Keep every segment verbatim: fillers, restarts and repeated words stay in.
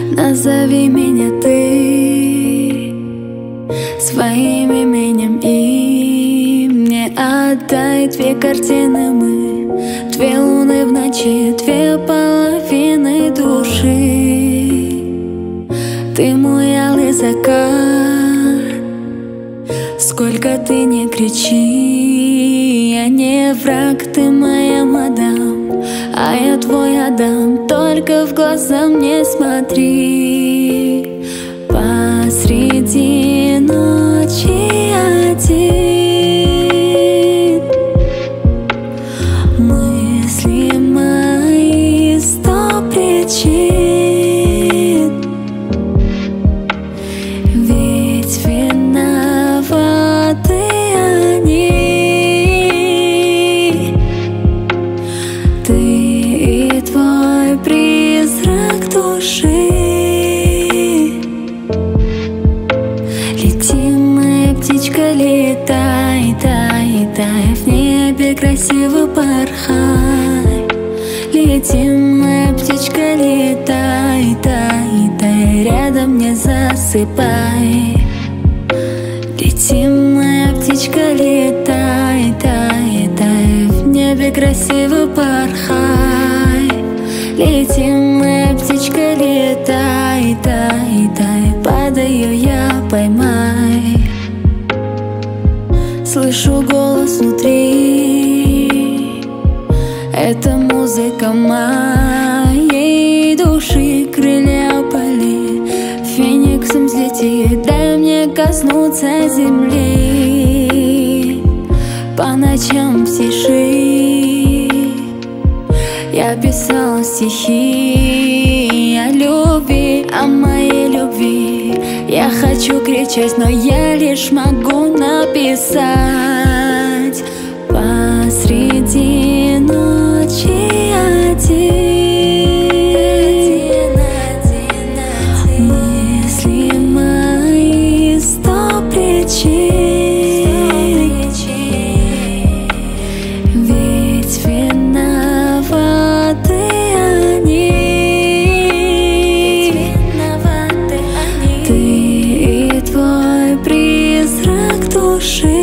Назови меня ты своим именем и мне отдай две картины мы, две луны в ночи, две половины души. Ты мой алый закат, сколько ты не кричи, я не враг, ты моя мадам, а я твой Адам, только в глаза мне смотри. Посреди ночи один, мысли мои сто причин, ведь виноваты они. Ты и твой призрак души. Лети, моя птичка, летай, тай, тай, в небе красиво порхай. Лети, моя птичка, летай, тай, тай, рядом не засыпай. Лети, моя птичка, летай, тай, тай, в небе красиво порхай. Лети, моя птичка, летай, тай, тай, падаю я, поймай. Слышу голос внутри, это музыка моей души. Крылья опали, фениксом взлети, дай мне коснуться земли. По ночам в тиши я писала стихи о любви, о моей любви. Я хочу кричать, но я лишь могу написать. Посреди ночи один, мысли мои сто причин, ведь виноваты они. Ты и твой призрак души.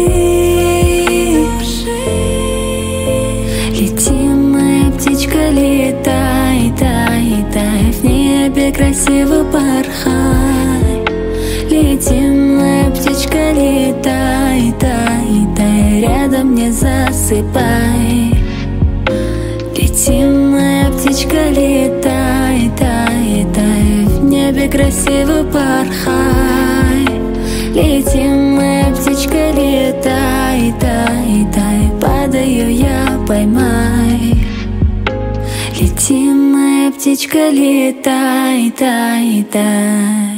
Лети, моя птичка, летай, тай, тай, в небе красиво порхай. Лети, моя птичка, летай, тай, тай, рядом не засыпай. Лети, моя птичка, летай, тай, тай, в небе красиво порхай. Лети, моя птичка, летай, тай, тай, падаю я, поймай. Лети, моя птичка, летай, тай, тай.